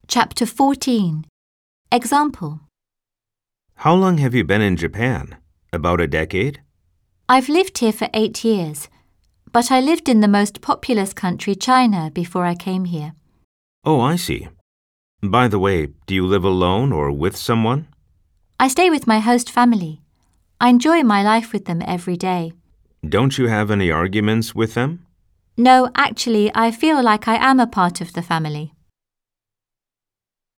Chapter 14. Example. How long have you been in Japan? About a decade? I've lived here for 8 years, but I lived in the most populous country, China, before I came here. Oh, I see. By the way, do you live alone or with someone? I stay with my host family. I enjoy my life with them every day. Don't you have any arguments with them? No, actually, I feel like I am a part of the family.